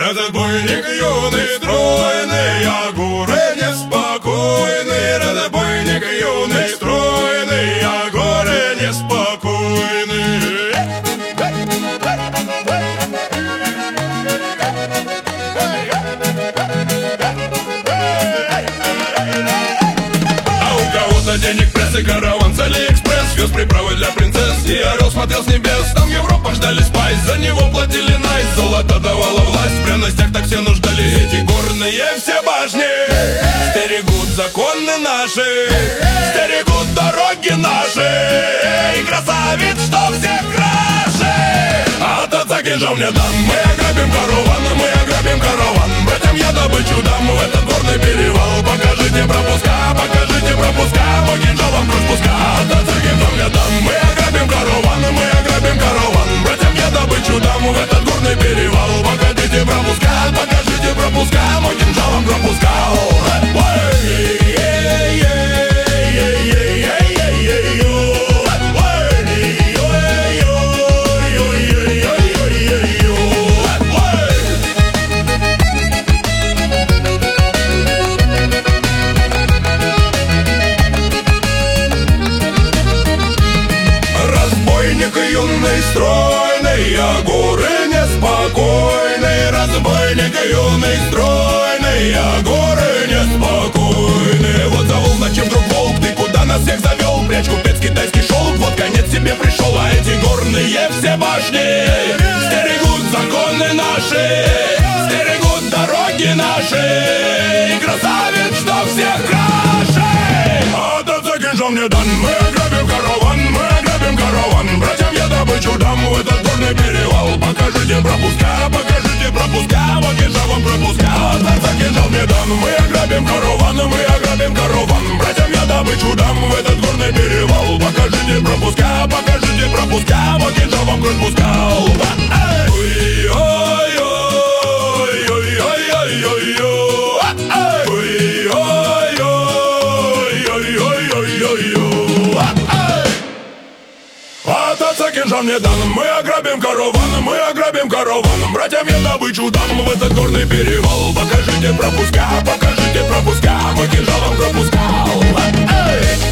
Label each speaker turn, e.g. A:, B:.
A: Разбойник юный, стройный, а горы неспокойный. Разбойник юный, стройный, а горы неспокойны. А у кого-то денег пресс и караван с Алиэкспресс вез приправы для принцесс, и орел смотрел с небес. Там Европа ждали спайс, за него платили найс. Золото давало власть, в пряностях так все нуждались. Эти горные все башни стерегут законы наши, стерегут дороги наши. И красавец, что всех краше. А от отца кинжал мне дан. Мы ограбим караван, мы ограбим караван. Братьям я добычу дам в этот горный перевал. Покажите пропуска, покажите пропуска. Мой кинжал вам кровь пуска. От отца кинжал мне дан. Мы ограбим караван, мы ограбим караван. Братьям я добычу дам в этот горный перевал. Покажите пропуска, покажите пропуска. Мой кинжал вам кровь пуска. Юный, стройный, а горы неспокойны. Разбойник юный, стройный, а горы неспокойны. Вот завол ночи вдруг волк, ты куда нас всех завел? Прячь купец китайский шелк, вот конец тебе пришел. А эти горные все башни стерегут законы наши, стерегут дороги наши. И красавец, что всех краше. А от отца кинжал мне дан. Мы ограбим караван, мы ограбим караван. Братьям я добычу дам в этот горный перевал. Покажите пропуска, покажите пропуска. Вот кинжал вам пропуска. От отца кинжал мне дан. Мы ограбим караван, мы ограбим караван. Братьям я добычу дам в этот горный перевал. Покажите пропуска, покажите пропуска. Вот кинжал вам кровь пускал. От отца кинжал мне дан. Мы ограбим караван, мы ограбим караван. Братьям я добычу дам в этот горный перевал. Покажите пропуска, покажите пропуска. Мой кинжал вам пропускал.